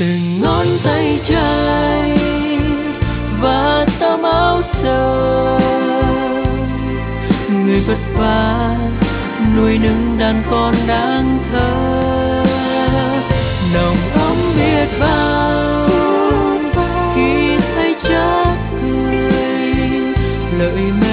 từng ngón tay trai và tấm áo sơ, người vất vả nuôi nấng đàn con đáng thơ, nồng ấm biết bao khi thấy cha cười lợi mẹ